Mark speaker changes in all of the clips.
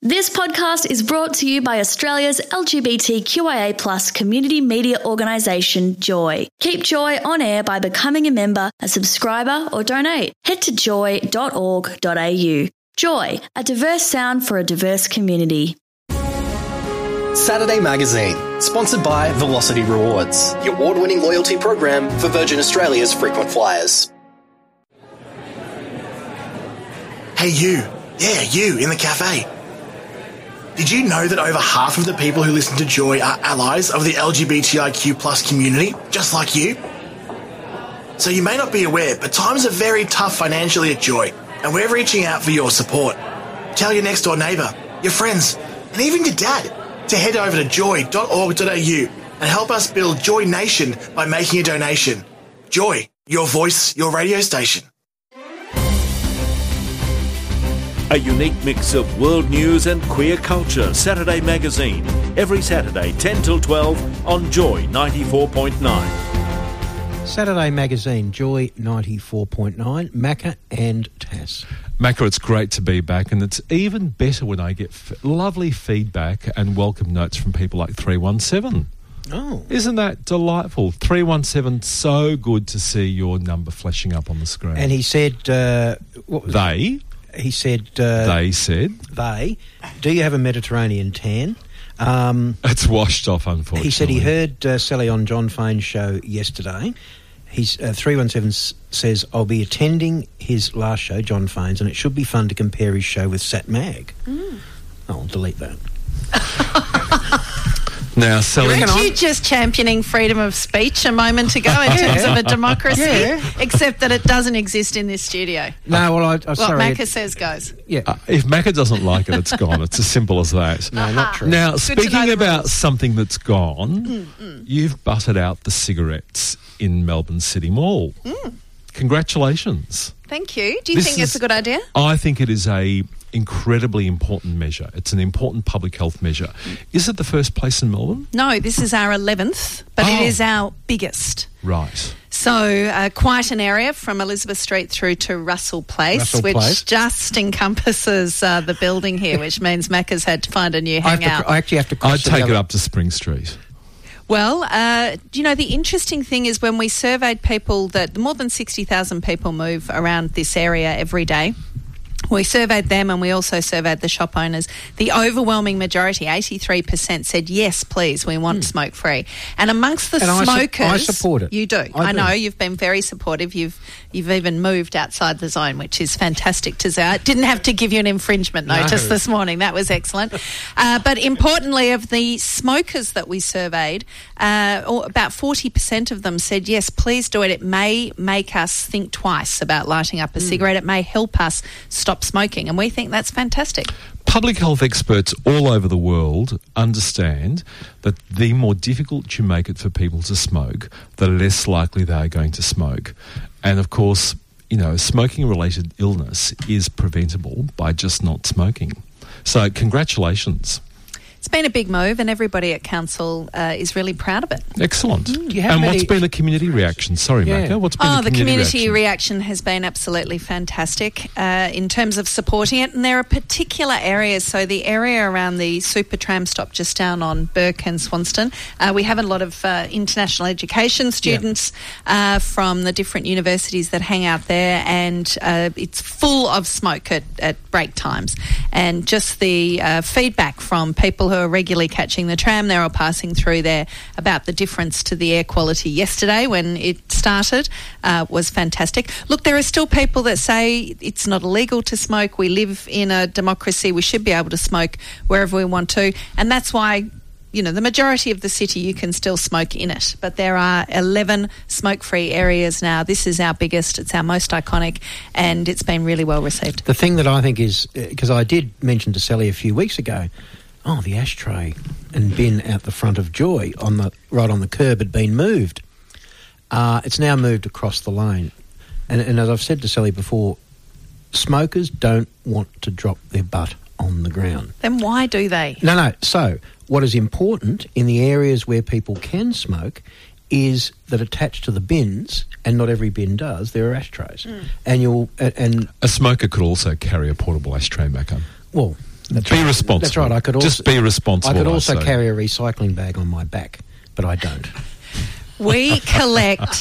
Speaker 1: This podcast is brought to you by Australia's LGBTQIA+ community media organisation, Joy. Keep Joy on air by becoming a member, a subscriber or donate. Head to joy.org.au. Joy, a diverse sound for a diverse community.
Speaker 2: Saturday Magazine, sponsored by Velocity Rewards, the award-winning loyalty program for Virgin Australia's frequent flyers.
Speaker 3: Hey you. Yeah, you in the cafe. Did you know that over half of the people who listen to Joy are allies of the LGBTIQ+ community, just like you? So you may not be aware, but times are very tough financially at Joy, and we're reaching out for your support. Tell your next door neighbour, your friends, and even your dad to head over to joy.org.au and help us build Joy Nation by making a donation. Joy, your voice, your radio station.
Speaker 4: A unique mix of world news and queer culture. Saturday Magazine. Every Saturday, 10 till 12 on Joy 94.9.
Speaker 5: Saturday Magazine, Joy 94.9, Macca and Tass.
Speaker 6: Macca, it's great to be back, and it's even better when I get lovely feedback and welcome notes from people like 317.
Speaker 5: Oh.
Speaker 6: Isn't that delightful? 317, so good to see your number flashing up on the screen.
Speaker 5: And he said... what was
Speaker 6: they?
Speaker 5: He said...
Speaker 6: they said?
Speaker 5: They. Do you have a Mediterranean tan?
Speaker 6: It's washed off, unfortunately.
Speaker 5: He said he heard Sally on John Fane's show yesterday. He's 317 says, I'll be attending his last show, John Fane's, and it should be fun to compare his show with Sat Mag. I'll delete that.
Speaker 6: Now, Sally...
Speaker 7: Weren't you just championing freedom of speech a moment ago in terms of a democracy? Except that it doesn't exist in this studio.
Speaker 5: No, well, I'm
Speaker 7: what
Speaker 5: sorry.
Speaker 7: What Macca says goes.
Speaker 5: Yeah.
Speaker 6: If Macca doesn't like it, it's gone. It's as simple as that.
Speaker 5: No, not true.
Speaker 6: Now,
Speaker 7: Good
Speaker 6: speaking about something that's gone, you've butted out the cigarettes in Melbourne City Mall. Congratulations.
Speaker 7: Thank you. Do you think it's a good idea?
Speaker 6: I think it is a incredibly important measure. It's an important public health measure. Is it the first place in Melbourne?
Speaker 7: No, this is our 11th, but it is our biggest.
Speaker 6: Right.
Speaker 7: So quite an area from Elizabeth Street through to Russell Place, which just encompasses the building here, which means Macca's had to find a new hangout.
Speaker 5: I actually have to cross
Speaker 6: I'd take it up to Spring Street.
Speaker 7: Well, the interesting thing is when we surveyed people, that more than 60,000 people move around this area every day. We surveyed them and we also surveyed the shop owners. The overwhelming majority, 83%, said, yes, please, we want smoke-free. And amongst the smokers...
Speaker 5: I support it.
Speaker 7: You do. I know. You've been very supportive. You've even moved outside the zone, which is fantastic to say. I didn't have to give you an infringement notice this morning. That was excellent. But importantly, of the smokers that we surveyed, about 40% of them said, yes, please do it. It may make us think twice about lighting up a cigarette. It may help us stop smoking, and we think that's fantastic.
Speaker 6: Public health experts all over the world understand that the more difficult you make it for people to smoke, the less likely they are going to smoke. And of course, smoking-related illness is preventable by just not smoking. So congratulations.
Speaker 7: It's been a big move, and everybody at council is really proud of it.
Speaker 6: Excellent. What's been the community reaction? Sorry, Macca. What's been the
Speaker 7: community reaction has been absolutely fantastic in terms of supporting it. And there are particular areas. So the area around the Super Tram stop just down on Burke and Swanston, we have a lot of international education students from the different universities that hang out there, and it's full of smoke at break times. And just the feedback from people who are regularly catching the tram, they're all passing through there about the difference to the air quality yesterday when it started was fantastic. Look, there are still people that say it's not illegal to smoke. We live in a democracy. We should be able to smoke wherever we want to. And that's why, the majority of the city, you can still smoke in it. But there are 11 smoke-free areas now. This is our biggest. It's our most iconic, and it's been really well received.
Speaker 5: The thing that I think is, because I did mention to Sally a few weeks ago, the ashtray and bin out the front of Joy right on the curb had been moved. It's now moved across the lane. And as I've said to Sally before, smokers don't want to drop their butt on the ground.
Speaker 7: Then why do they?
Speaker 5: No. So what is important in the areas where people can smoke is that attached to the bins, and not every bin does, there are ashtrays. And a
Speaker 6: smoker could also carry a portable ashtray back home.
Speaker 5: Well,
Speaker 6: Be responsible.
Speaker 5: That's right. I could also,
Speaker 6: just be responsible.
Speaker 5: I could also
Speaker 6: say.
Speaker 5: carry a recycling bag on my back, but I don't.
Speaker 7: We collect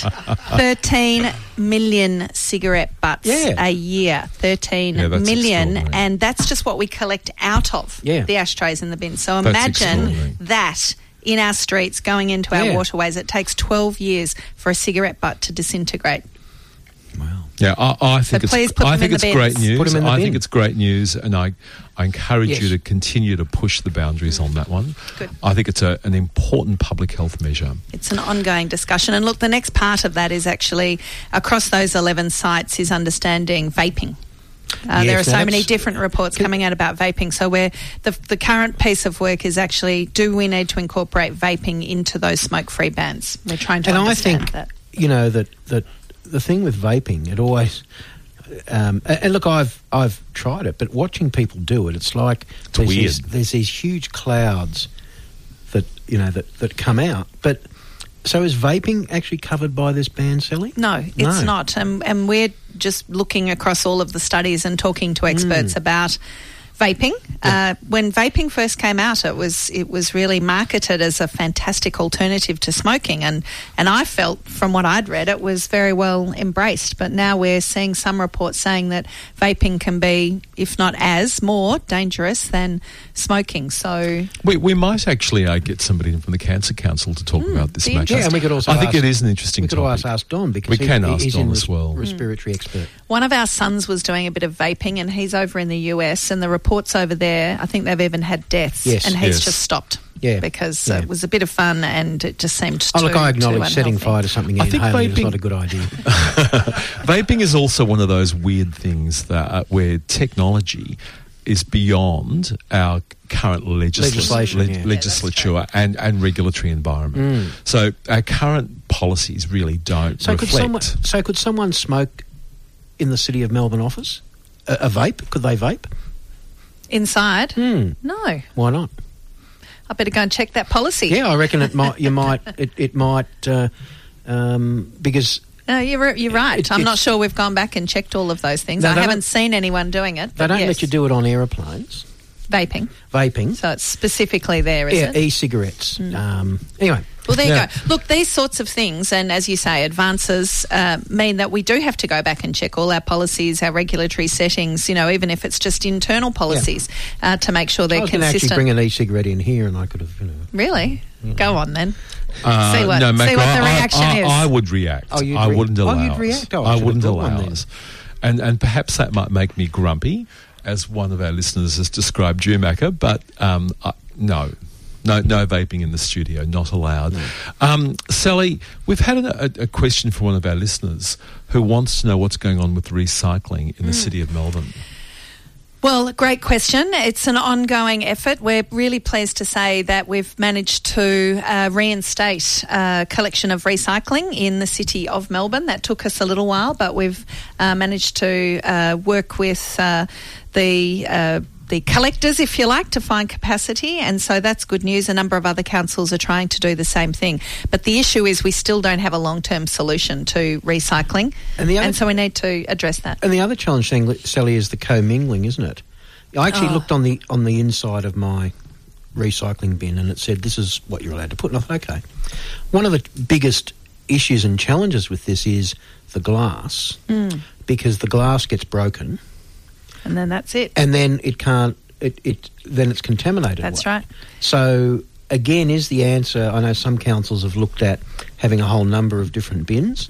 Speaker 7: 13 million cigarette butts a year. 13
Speaker 6: that's
Speaker 7: million,
Speaker 6: extraordinary.
Speaker 7: and that's just what we collect out of the ashtrays in the bin. So
Speaker 6: That's extraordinary.
Speaker 7: imagine that in our streets, going into our waterways. It takes 12 years for a cigarette butt to disintegrate.
Speaker 5: Wow.
Speaker 6: Yeah, I think
Speaker 7: please put them in the
Speaker 6: it's great
Speaker 7: bins.
Speaker 6: news.
Speaker 5: Put them in the
Speaker 6: I
Speaker 5: bin.
Speaker 6: think it's great news, and I encourage
Speaker 5: Yes.
Speaker 6: you to continue to push the boundaries on that one.
Speaker 7: Good.
Speaker 6: I think it's an important public health measure.
Speaker 7: It's an ongoing discussion. And look, the next part of that is actually across those 11 sites is understanding vaping. There are so many different reports coming out about vaping. So the current piece of work is actually, do we need to incorporate vaping into those smoke-free bans? We're trying to understand that.
Speaker 5: You know, that the thing with vaping, it always... and look, I've tried it, but watching people do it, it's like there's these huge clouds that, you know, that come out. But so is vaping actually covered by this ban, Sally?
Speaker 7: No, it's not. And we're just looking across all of the studies and talking to experts about vaping. When vaping first came out, it was really marketed as a fantastic alternative to smoking, and I felt from what I'd read it was very well embraced. But now we're seeing some reports saying that vaping can be, if not as, more dangerous than smoking. So
Speaker 6: we might actually get somebody from the Cancer Council to talk about this matter.
Speaker 5: Yeah, and we could also
Speaker 6: I think it is an interesting topic.
Speaker 5: We could always ask Don, because
Speaker 6: he's
Speaker 5: in
Speaker 6: as well.
Speaker 5: Respiratory expert.
Speaker 7: One of our sons was doing a bit of vaping, and he's over in the US, and the reports over there, I think they've even had deaths, and he's just stopped.
Speaker 5: Yeah,
Speaker 7: because it was a bit of fun, and it just seemed too
Speaker 5: look, I acknowledge
Speaker 7: unhealthy.
Speaker 5: setting fire to something in inhaling is not a good idea.
Speaker 6: Vaping is also one of those weird things that where technology is beyond our current legislature and regulatory environment. So our current policies really don't reflect.
Speaker 5: Could someone smoke in the City of Melbourne office? A vape? Could they vape?
Speaker 7: Inside? No.
Speaker 5: Why not?
Speaker 7: I better go and check that policy.
Speaker 5: Yeah, I reckon it might. It might because.
Speaker 7: No, you're right. I'm not sure we've gone back and checked all of those things. I haven't seen anyone doing it.
Speaker 5: They don't let you do it on aeroplanes.
Speaker 7: Vaping. So it's specifically there, is it?
Speaker 5: E-cigarettes. Anyway.
Speaker 7: Well, there you go. Look, these sorts of things, and as you say, advances mean that we do have to go back and check all our policies, our regulatory settings, you know, even if it's just internal policies, to make sure they're consistent.
Speaker 5: I was going to actually bring an e-cigarette in here, and I could have, you know...
Speaker 7: Really? Go on, then.
Speaker 6: See what
Speaker 7: the reaction is.
Speaker 6: I would react. I wouldn't allow
Speaker 5: you'd react?
Speaker 6: I wouldn't allow us. And perhaps that might make me grumpy, as one of our listeners has described Jumaca, but no. No vaping in the studio, not allowed. Sally, we've had a question from one of our listeners who wants to know what's going on with recycling in the City of Melbourne.
Speaker 7: Well, great question. It's an ongoing effort. We're really pleased to say that we've managed to reinstate collection of recycling in the City of Melbourne. That took us a little while, but we've managed to work with the collectors, if you like, to find capacity, and so that's good news. A number of other councils are trying to do the same thing. But the issue is we still don't have a long-term solution to recycling, and so we need to address that.
Speaker 5: And the other challenge, Sally, is the commingling, isn't it? I actually looked on the inside of my recycling bin, and it said this is what you're allowed to put, and I thought, okay. One of the biggest issues and challenges with this is the glass, because the glass gets broken.
Speaker 7: And then that's it.
Speaker 5: And then it can't. Then it's contaminated.
Speaker 7: That's right.
Speaker 5: So again, is the answer? I know some councils have looked at having a whole number of different bins.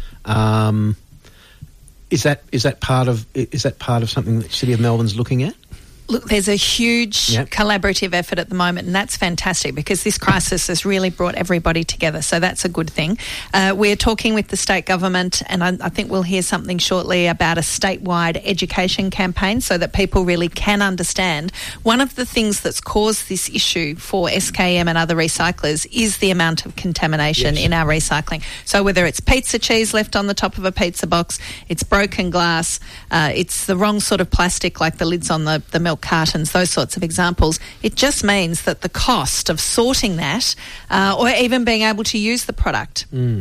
Speaker 5: Is that part of something that City of Melbourne's looking at?
Speaker 7: Look, there's a huge collaborative effort at the moment, and that's fantastic because this crisis has really brought everybody together, so that's a good thing. We're talking with the state government, and I think we'll hear something shortly about a statewide education campaign so that people really can understand. One of the things that's caused this issue for SKM and other recyclers is the amount of contamination in our recycling. So whether it's pizza cheese left on the top of a pizza box, it's broken glass, it's the wrong sort of plastic like the lids on the milk cartons, those sorts of examples, it just means that the cost of sorting that or even being able to use the product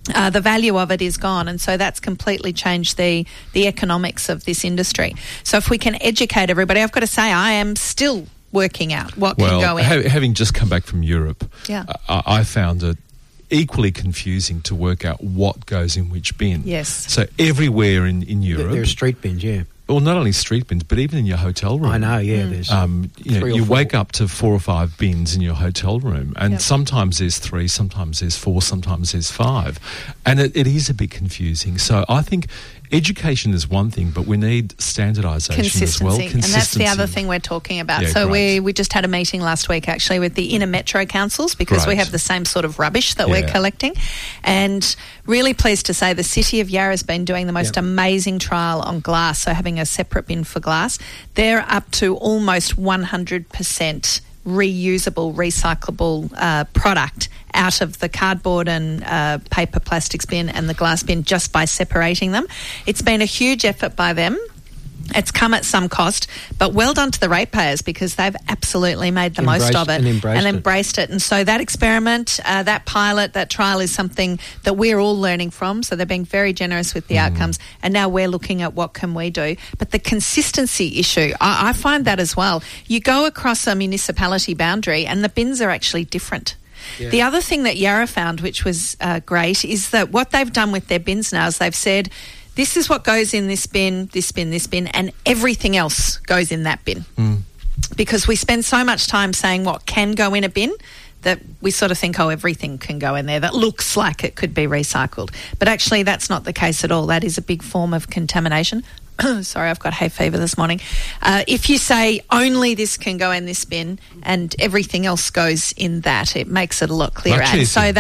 Speaker 7: the value of it is gone, and so that's completely changed the economics of this industry. So if we can educate everybody, I've got to say I am still working out what can go in.
Speaker 6: Having just come back from Europe,
Speaker 7: Yeah.
Speaker 6: I found it equally confusing to work out what goes in which bin.
Speaker 7: Yes.
Speaker 6: So everywhere in Europe...
Speaker 5: There are street bins, yeah.
Speaker 6: Well, not only street bins, but even in your hotel room.
Speaker 5: I know, yeah. There's
Speaker 6: you wake up to 4 or 5 bins in your hotel room, and sometimes there's 3, sometimes there's 4, sometimes there's 5. And it is a bit confusing. So I think education is one thing, but we need standardisation as well.
Speaker 7: And that's the other thing we're talking about.
Speaker 6: Yeah,
Speaker 7: so
Speaker 6: great.
Speaker 7: we just had a meeting last week, actually, with the inner metro councils, because we
Speaker 6: Great.
Speaker 7: have the same sort of rubbish that we're collecting. And really pleased to say the City of Yarra's been doing the most amazing trial on glass, so having a separate bin for glass. They're up to almost 100% reusable, recyclable product out of the cardboard and paper plastics bin and the glass bin just by separating them. It's been a huge effort by them. It's come at some cost, but well done to the ratepayers, because they've absolutely made the most of it
Speaker 5: and
Speaker 7: embraced it. And so that experiment, that pilot, that trial is something that we're all learning from. So they're being very generous with the outcomes. And now we're looking at what can we do. But the consistency issue, I find that as well. You go across a municipality boundary and the bins are actually different. Yeah. The other thing that Yarra found, which was great, is that what they've done with their bins now is they've said, this is what goes in this bin, and everything else goes in that bin. Because we spend so much time saying what can go in a bin that we sort of think, everything can go in there that looks like it could be recycled. But actually that's not the case at all. That is a big form of contamination. Sorry, I've got hay fever this morning. If you say only this can go in this bin and everything else goes in that, it makes it a lot clearer. And so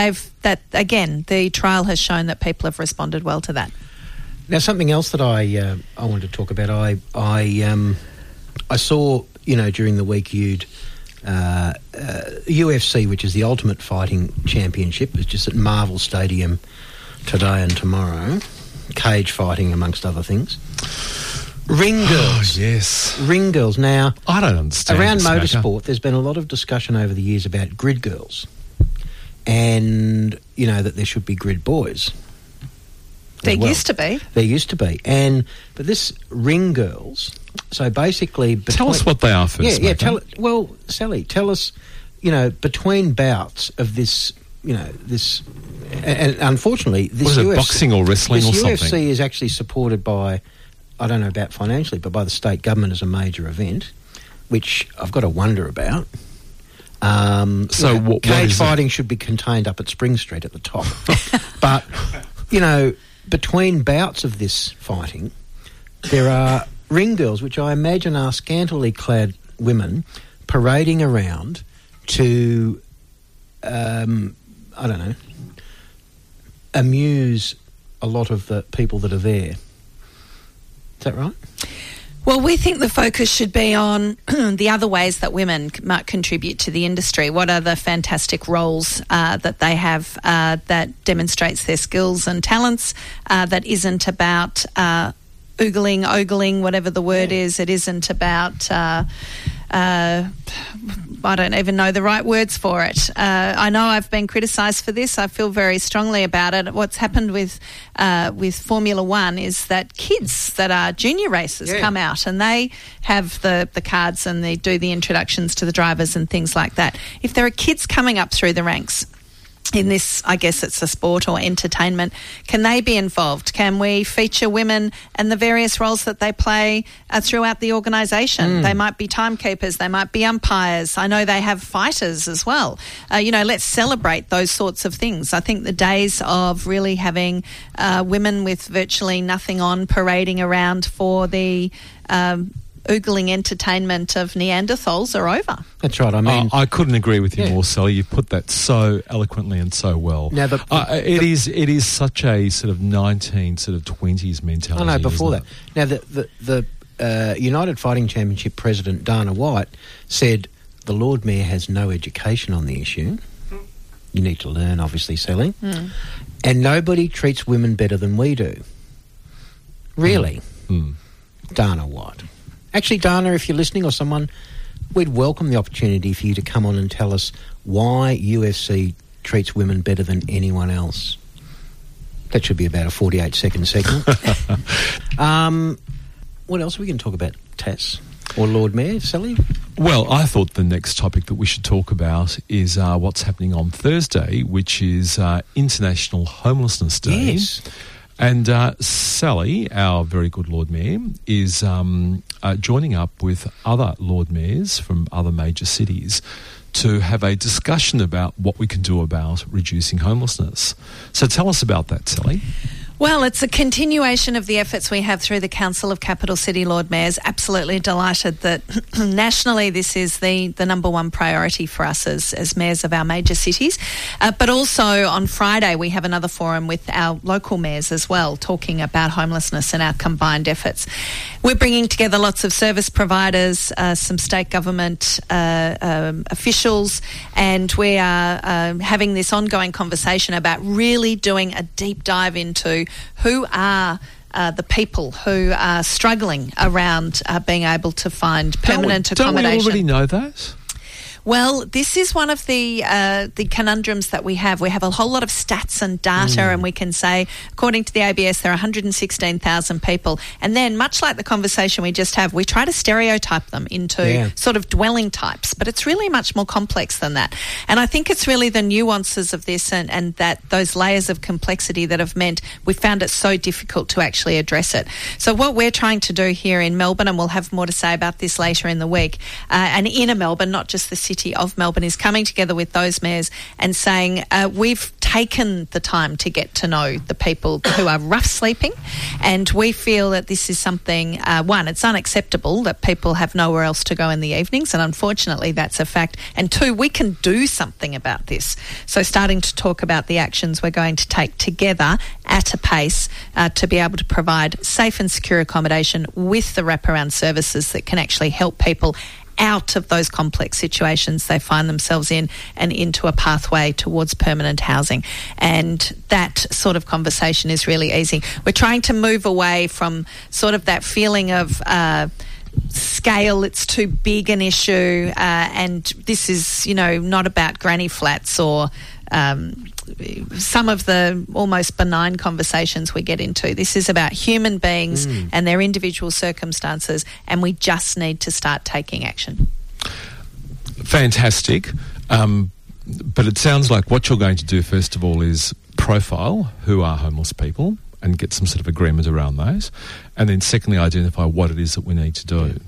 Speaker 7: the trial has shown that people have responded well to that.
Speaker 5: Now, something else that I wanted to talk about. I saw, during the week UFC, which is the Ultimate Fighting Championship, is just at Marvel Stadium today and tomorrow. Cage fighting, amongst other things. Ring girls.
Speaker 6: Oh, yes.
Speaker 5: Ring girls. Now,
Speaker 6: I don't understand.
Speaker 5: Around motorsport, there's been a lot of discussion over the years about grid girls, and that there should be grid boys.
Speaker 7: There used to be.
Speaker 5: There used to be. But this ring girls, so basically...
Speaker 6: Tell us what they are first,
Speaker 5: Sally, tell us, between bouts of this, this... And unfortunately, this
Speaker 6: UFC... boxing or wrestling or something?
Speaker 5: This UFC is actually supported by, I don't know about financially, but by the state government as a major event, which I've got to wonder about. Cage fighting should be contained up at Spring Street at the top. But, between bouts of this fighting, there are ring girls, which I imagine are scantily clad women, parading around to, amuse a lot of the people that are there. Is that right?
Speaker 7: Well, we think the focus should be on the other ways that women might contribute to the industry. What are the fantastic roles that they have that demonstrates their skills and talents, that isn't about ogling, whatever the word is. It isn't about... I don't even know the right words for it. I know I've been criticised for this. I feel very strongly about it. What's happened with Formula One is that kids that are junior racers come out and they have the cards and they do the introductions to the drivers and things like that. If there are kids coming up through the ranks in this, I guess it's a sport or entertainment, can they be involved? Can we feature women and the various roles that they play throughout the organisation? They might be timekeepers, they might be umpires. I know they have fighters as well. Let's celebrate those sorts of things. I think the days of really having women with virtually nothing on parading around for the oogling entertainment of Neanderthals are over.
Speaker 5: That's right. I mean,
Speaker 6: I couldn't agree with you more, Sally. You put that so eloquently and so well. Now, it is such a sort of 20s mentality.
Speaker 5: I know. Before that, now the United Fighting Championship President Dana White said the Lord Mayor has no education on the issue. You need to learn, obviously, Sally. And nobody treats women better than we do. Really, Dana White. Actually, Dana, if you're listening or someone, we'd welcome the opportunity for you to come on and tell us why UFC treats women better than anyone else. That should be about a 48-second segment. What else are we going to talk about, Tass? Or Lord Mayor, Sally?
Speaker 6: Well, I thought the next topic that we should talk about is what's happening on Thursday, which is International Homelessness Day.
Speaker 5: Yes.
Speaker 6: And Sally, our very good Lord Mayor, is joining up with other Lord Mayors from other major cities to have a discussion about what we can do about reducing homelessness. So tell us about that, Sally.
Speaker 7: Well, it's a continuation of the efforts we have through the Council of Capital City Lord Mayors. Absolutely delighted that nationally this is the number one priority for us as mayors of our major cities. But also on Friday we have another forum with our local mayors as well, talking about homelessness and our combined efforts. We're bringing together lots of service providers, some state government officials, and we are having this ongoing conversation about really doing a deep dive into who are the people who are struggling around being able to find permanent accommodation.
Speaker 6: Don't we already know that?
Speaker 7: Well, this is one of the conundrums that we have. We have a whole lot of stats and data, and we can say, according to the ABS, there are 116,000 people. And then, much like the conversation we just had, we try to stereotype them into sort of dwelling types. But it's really much more complex than that. And I think it's really the nuances of this and that those layers of complexity that have meant we found it so difficult to actually address it. So what we're trying to do here in Melbourne, and we'll have more to say about this later in the week, and inner Melbourne, not just the city of Melbourne, is coming together with those mayors and saying we've taken the time to get to know the people who are rough sleeping, and we feel that this is something, one, it's unacceptable that people have nowhere else to go in the evenings, and unfortunately that's a fact, and two, we can do something about this. So starting to talk about the actions we're going to take together at a pace to be able to provide safe and secure accommodation with the wraparound services that can actually help people out of those complex situations they find themselves in and into a pathway towards permanent housing. And that sort of conversation is really easy. We're trying to move away from sort of that feeling of scale, it's too big an issue, and this is, not about granny flats or some of the almost benign conversations we get into. This is about human beings and their individual circumstances, and we just need to start taking action.
Speaker 6: Fantastic. But it sounds like what you're going to do, first of all, is profile who are homeless people and get some sort of agreement around those. And then secondly, identify what it is that we need to do.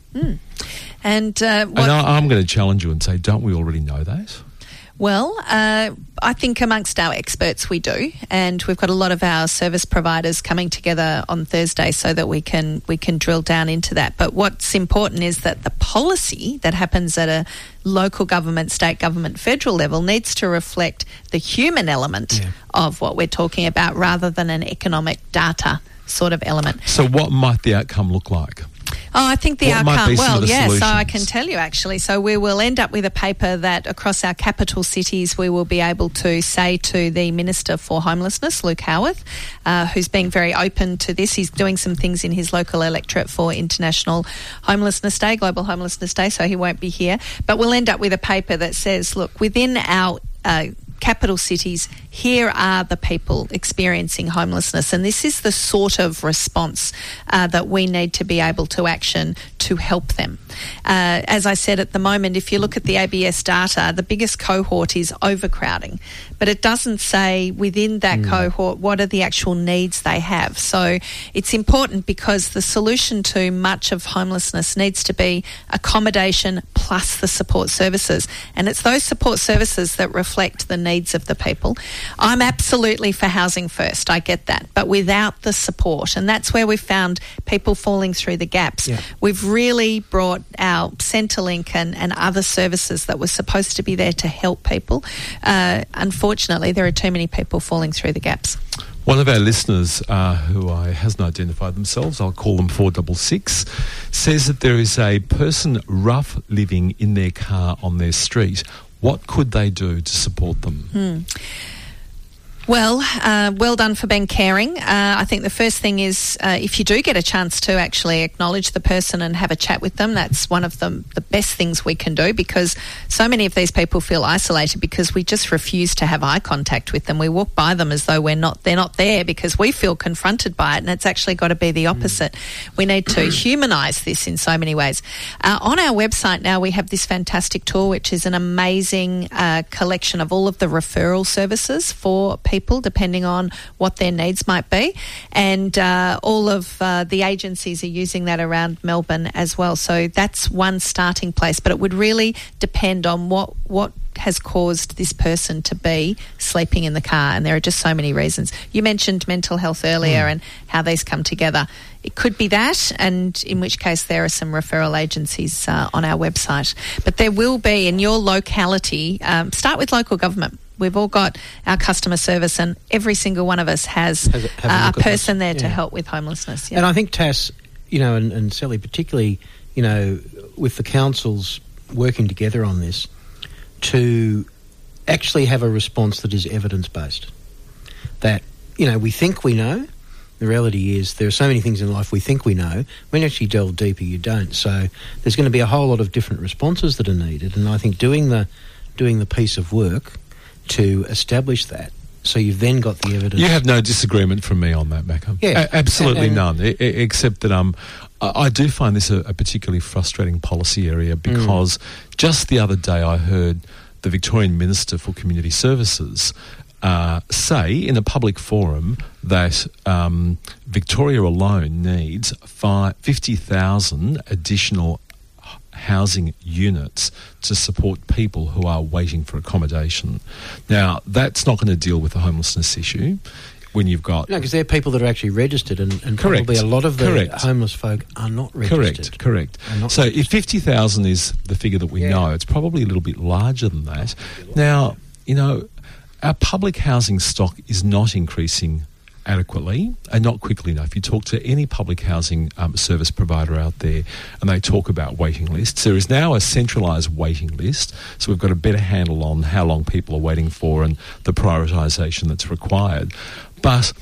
Speaker 7: And
Speaker 6: I'm going to challenge you and say, don't we already know that?
Speaker 7: Well, I think amongst our experts we do, and we've got a lot of our service providers coming together on Thursday so that we can drill down into that. But what's important is that the policy that happens at a local government, state government, federal level needs to reflect the human element of what we're talking about rather than an economic data sort of element.
Speaker 6: So what might the outcome look like?
Speaker 7: Oh, I think the
Speaker 6: what
Speaker 7: outcome,
Speaker 6: solutions?
Speaker 7: So I can tell you actually. So we will end up with a paper that across our capital cities we will be able to say to the Minister for Homelessness, Luke Howarth, who's being very open to this. He's doing some things in his local electorate for International Homelessness Day, Global Homelessness Day, so he won't be here. But we'll end up with a paper that says, look, within our capital cities, here are the people experiencing homelessness, and this is the sort of response that we need to be able to action to help them. As I said, at the moment, if you look at the ABS data, the biggest cohort is overcrowding, but it doesn't say within that cohort what are the actual needs they have. So it's important because the solution to much of homelessness needs to be accommodation plus the support services, and it's those support services that reflect the needs of the people. I'm absolutely for housing first, I get that, but without the support, and that's where we've found people falling through the gaps. We've really brought our Centrelink and other services that were supposed to be there to help people. Unfortunately, there are too many people falling through the gaps.
Speaker 6: One of our listeners, who hasn't identified themselves, I'll call them 466, says that there is a person rough living in their car on their street. What could they do to support them?
Speaker 7: Well, well done for being caring. I think the first thing is if you do get a chance to actually acknowledge the person and have a chat with them, that's one of the best things we can do, because so many of these people feel isolated because we just refuse to have eye contact with them. We walk by them as though they're not there because we feel confronted by it, and it's actually got to be the opposite. We need to humanise this in so many ways. On our website now we have this fantastic tool, which is an amazing collection of all of the referral services for people depending on what their needs might be, and all of the agencies are using that around Melbourne as well. So that's one starting place, but it would really depend on what has caused this person to be sleeping in the car, and there are just so many reasons. You mentioned mental health earlier and how these come together. It could be that, and in which case there are some referral agencies on our website. But there will be in your locality, start with local government. We've all got our customer service, and every single one of us has a person there to help with homelessness. Yeah.
Speaker 5: And I think, Tass, and Sally particularly, with the councils working together on this, to actually have a response that is evidence-based. That, we think we know. The reality is there are so many things in life we think we know. When you actually delve deeper, you don't. So there's going to be a whole lot of different responses that are needed. And I think doing the piece of work to establish that, so you've then got the evidence.
Speaker 6: You have no disagreement from me on that, Macca.
Speaker 5: Yeah,
Speaker 6: absolutely none. Except that I do find this a particularly frustrating policy area, because just the other day I heard the Victorian Minister for Community Services say in a public forum that Victoria alone needs 50,000 additional housing units to support people who are waiting for accommodation. Now, that's not going to deal with the homelessness issue when you've got... No,
Speaker 5: because they're people that are actually registered, and probably a lot of the homeless folk are not registered.
Speaker 6: Correct. So if 50,000 is the figure that we know, it's probably a little bit larger than that. Now, our public housing stock is not increasing adequately and not quickly enough. You talk to any public housing service provider out there and they talk about waiting lists. There is now a centralised waiting list, so we've got a better handle on how long people are waiting for and the prioritisation that's required. But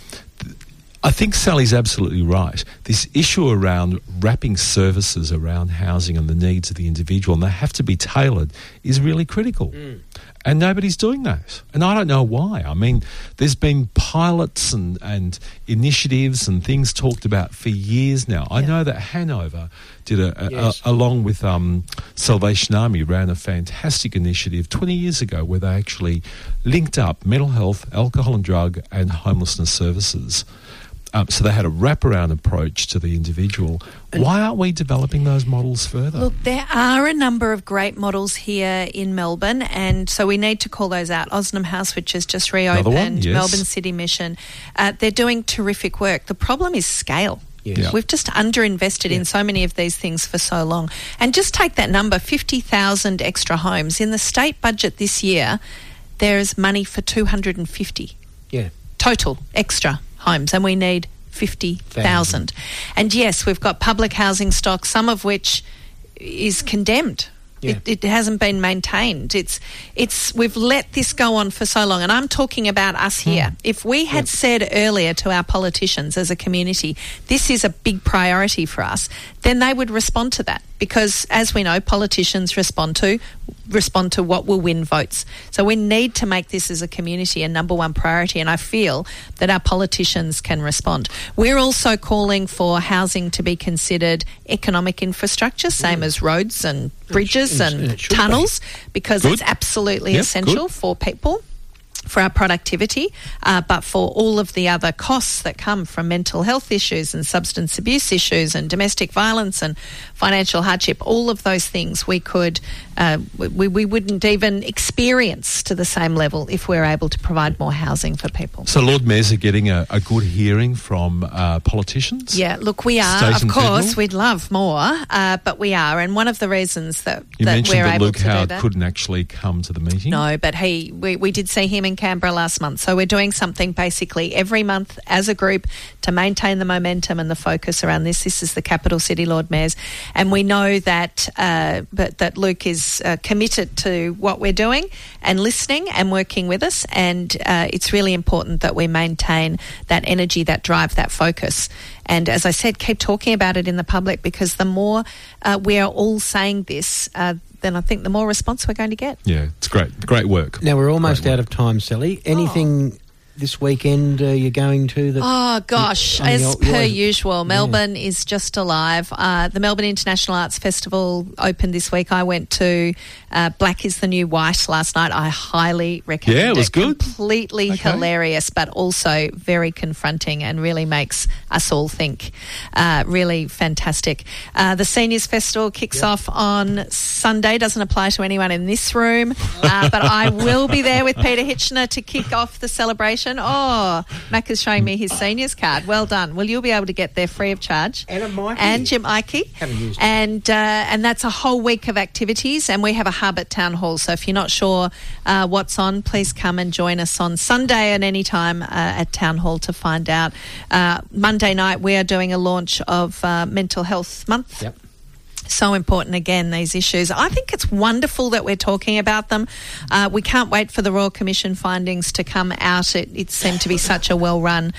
Speaker 6: I think Sally's absolutely right. This issue around wrapping services around housing and the needs of the individual, and they have to be tailored, is really critical. And nobody's doing that. And I don't know why. I mean, there's been pilots and initiatives and things talked about for years now. I know that Hanover did along with Salvation Army, ran a fantastic initiative 20 years ago where they actually linked up mental health, alcohol and drug and homelessness services. So they had a wraparound approach to the individual. Why aren't we developing those models further?
Speaker 7: Look, there are a number of great models here in Melbourne, and so we need to call those out. Osnum House, which has just reopened, Melbourne City Mission. They're doing terrific work. The problem is scale.
Speaker 5: Yes.
Speaker 7: We've just underinvested in so many of these things for so long. And just take that number, 50,000 extra homes. In the state budget this year, there's money for 250 total extra homes, and we need 50,000. And yes, we've got public housing stock, some of which is condemned. It hasn't been maintained. We've let this go on for so long, and I'm talking about us here. If we had said earlier to our politicians as a community, this is a big priority for us, then they would respond to that, because as we know, politicians respond to what will win votes. So we need to make this as a community a number one priority, and I feel that our politicians can respond. We're also calling for housing to be considered economic infrastructure, same as roads and bridges and tunnels, because it's absolutely essential for people, for our productivity, but for all of the other costs that come from mental health issues and substance abuse issues and domestic violence and financial hardship, all of those things we could, we wouldn't even experience to the same level if we're able to provide more housing for people.
Speaker 6: So Lord Mayors are getting a good hearing from politicians?
Speaker 7: Yeah, look, we are. Of course, we'd love more, but we are. And one of the reasons that
Speaker 6: you mentioned
Speaker 7: we're
Speaker 6: that
Speaker 7: able
Speaker 6: Luke
Speaker 7: to
Speaker 6: Howard
Speaker 7: do that,
Speaker 6: couldn't actually come to the meeting?
Speaker 7: No, but we did see him in Canberra last month. So we're doing something basically every month as a group to maintain the momentum and the focus around this. This is the Capital City Lord Mayors. And we know that that Luke is committed to what we're doing and listening and working with us. And it's really important that we maintain that energy, that drive, that focus. And as I said, keep talking about it in the public, because the more we are all saying this, then I think the more response we're going to get.
Speaker 6: Yeah, it's great. Great work.
Speaker 5: Now, we're almost out of time, Sally. Anything this weekend you're going to?
Speaker 7: Oh, gosh, as per usual, Melbourne is just alive. The Melbourne International Arts Festival opened this week. I went to Black is the New White last night. I highly recommend it.
Speaker 6: Yeah, it was good.
Speaker 7: Completely hilarious, but also very confronting and really makes us all think. Really fantastic. The Seniors Festival kicks off on Sunday. Doesn't apply to anyone in this room, but I will be there with Peter Hitchener to kick off the celebration. Oh, Mac is showing me his seniors card. Well done. Well, you'll be able to get there free of charge. And Jim Ikey.
Speaker 5: Haven't used it.
Speaker 7: And that's a whole week of activities, and we have a hub at Town Hall. So if you're not sure what's on, please come and join us on Sunday at any time at Town Hall to find out. Monday night we are doing a launch of Mental Health Month.
Speaker 5: Yep.
Speaker 7: So important, again, these issues. I think it's wonderful that we're talking about them. We can't wait for the Royal Commission findings to come out. It seemed to be such a well-run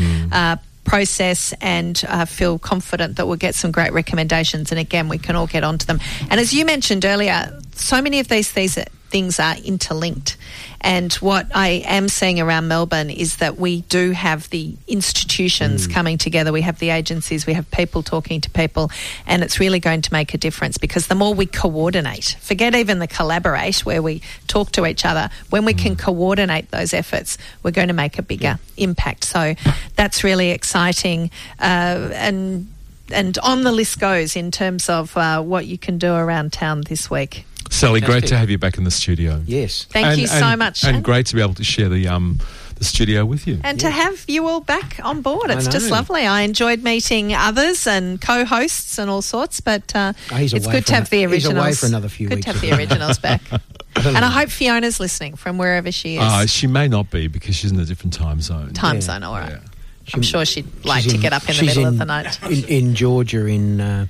Speaker 7: process, and feel confident that we'll get some great recommendations. And again, we can all get onto them. And as you mentioned earlier, so many of these things are interlinked. And what I am seeing around Melbourne is that we do have the institutions coming together. We have the agencies, we have people talking to people, and it's really going to make a difference, because the more we coordinate, forget even the collaborate where we talk to each other, when we can coordinate those efforts, we're going to make a bigger impact. So that's really exciting. And on the list goes in terms of what you can do around town this week.
Speaker 6: Sally, great to have you back in the studio.
Speaker 5: Yes.
Speaker 7: Thank you so much.
Speaker 6: And great to be able to share the studio with you.
Speaker 7: And to have you all back on board. It's just lovely. I enjoyed meeting others and co-hosts and all sorts, but it's good to have the originals.
Speaker 5: He's away for another few weeks.
Speaker 7: Good to have the originals back. And I hope Fiona's listening from wherever she is.
Speaker 6: She may not be, because she's in a different time zone.
Speaker 7: Zone, all right. Yeah. I'm sure she'd like to get up in the middle of the night.
Speaker 5: In Georgia, in...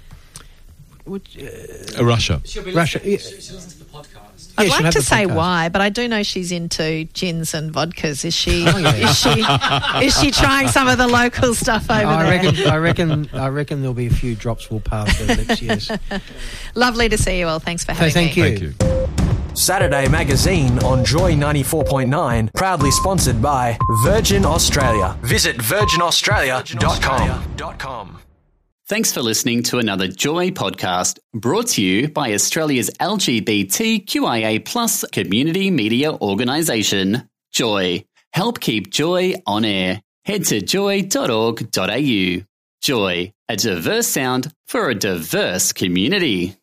Speaker 6: Russia.
Speaker 5: Russia.
Speaker 8: She listens to the podcast.
Speaker 7: I'd like to say why, but I do know she's into gins and vodkas. Is she? Is she trying some of the local stuff over there?
Speaker 5: I reckon there'll be a few drops will pass her lips. Yes.
Speaker 7: Lovely to see you all. Thanks for having me.
Speaker 5: Thank you.
Speaker 6: Thank you.
Speaker 2: Saturday Magazine on Joy 94.9, proudly sponsored by Virgin Australia. Visit virginaustralia.com.
Speaker 9: Thanks for listening to another Joy podcast, brought to you by Australia's LGBTQIA+ community media organisation, Joy. Help keep Joy on air. Head to joy.org.au. Joy, a diverse sound for a diverse community.